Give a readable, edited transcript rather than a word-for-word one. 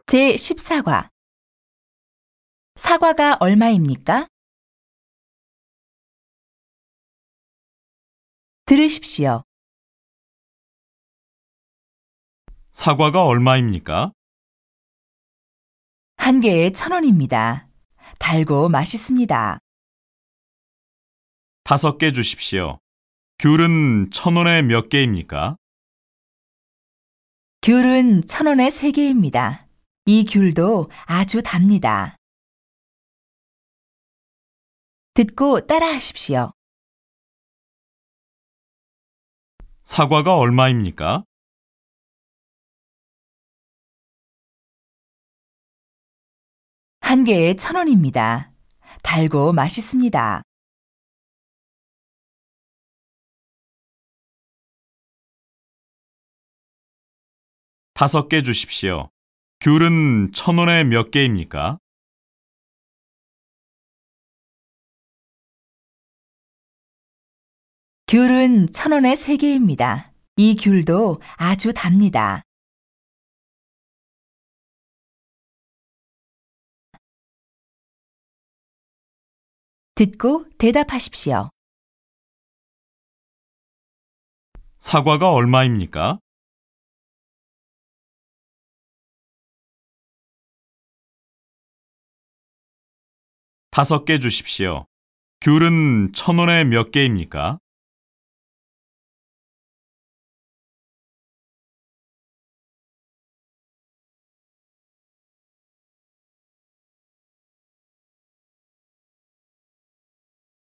제14과 사과가 얼마입니까? 들으십시오. 사과가 얼마입니까? 한 개에 1,000원입니다. 달고 맛있습니다. 5개 주십시오. 귤은 1,000원에 몇 개입니까? 귤은 1,000원에 3개입니다. 이 귤도 아주 답니다. 듣고 따라하십시오. 사과가 얼마입니까? 한 개에 1,000원입니다. 달고 맛있습니다. 5개 주십시오. 귤은 1,000원에 몇 개입니까? 귤은 1,000원에 3개입니다. 이 귤도 아주 답니다. 듣고 대답하십시오. 사과가 얼마입니까? 다섯 개 주십시오. 귤은 1,000원에 몇 개입니까?